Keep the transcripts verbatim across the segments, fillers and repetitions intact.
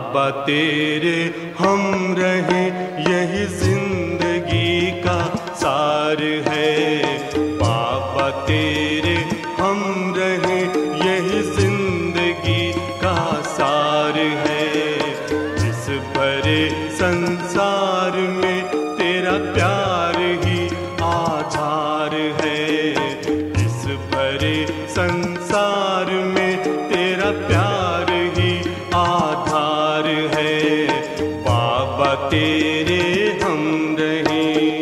बाबा तेरे हम रहे यही जिंदगी का सार है। बाबा तेरे हम रहे यही जिंदगी का सार है। इस भरे संसार में तेरा प्यार ही आधार है। इस भरे संसार में तेरा प्यार ही आधार है। बाबा तेरे हम रहे।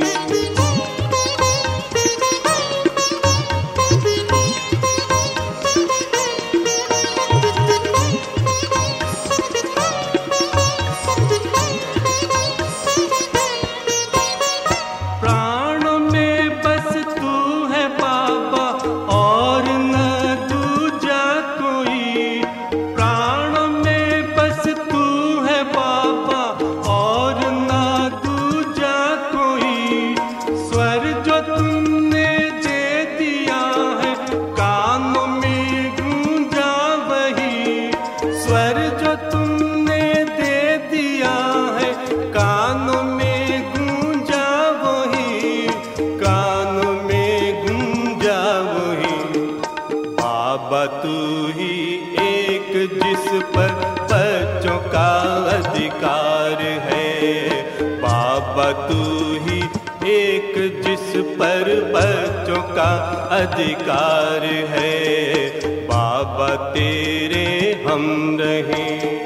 प्राणों में बस तू है बाबा और न दूजा कोई। प्राणों में बस तू है बाबा और न दूजा कोई। स्वर जो तुमने दे दिया है कानों में गूंजा वही। स्वर जो तुमने दे दिया है कानों में गूंजा वही। कानों में गूंजा वही। बाबा तू ही एक जिस पर बच्चों का अधिकार है। बाबा तू ही एक जिस पर बच्चों का अधिकार है। बाबा तेरे हम रहे।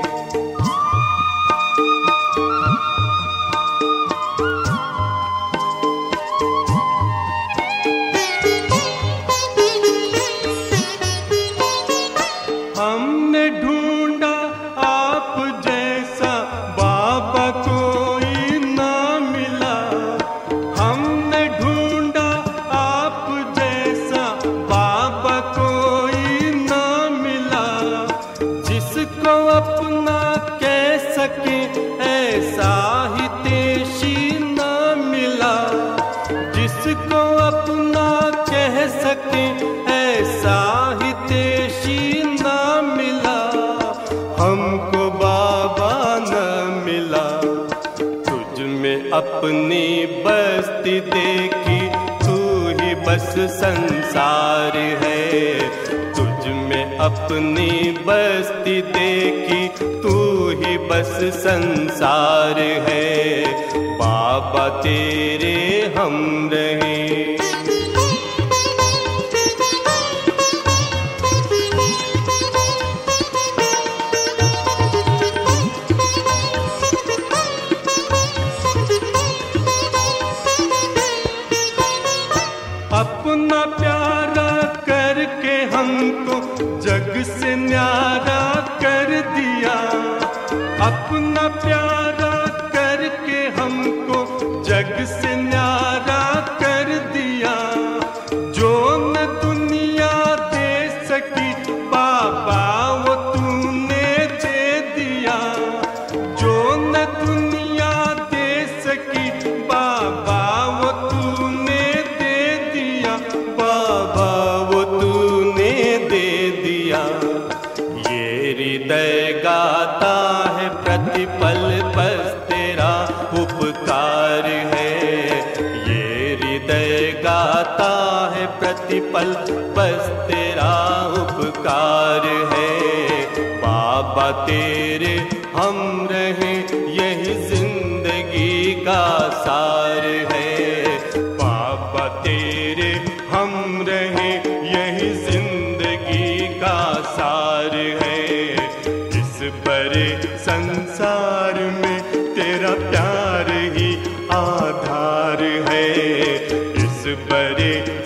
हमने ढूंढा आप जैसा बाबा कोई ना मिला। हमने ढूंढा आप जैसा बाबा कोई ना मिला। जिसको अपना कह सके ऐसा ही तेशी ना मिला। जिसको अपना कह सके ऐसा ही तेशी ना मिला। हमको बाबा न मिला। तुझ में अपनी बस्ती देखी तू ही बस संसार है। तुझ में अपनी बस्ती देखी तू ही बस संसार है। बाबा तेरे हम रहे। अपना प्यारा करके हमको जग से न्यारा कर दिया। अपना प्यारा करके हमको जग से न्यारा कर दिया। जो न दुनिया दे सकी बाबा वो तूने दे दिया। जो न दुनिया दे सकी बाबा वो तूने दे दिया। बाबा वो तूने दे दिया। ये हृदय गाता है प्रतिपल बस तेरा उपकार है। ये हृदय गाता है प्रतिपल बस तेरा उपकार है। बाबा तेरे हम रहे यही जिंदगी का सार है। बाबा तेरे हम रहे यही जिंदगी का सार है। इस बड़े संसार में तेरा प्यार ही आधार है। इस बड़े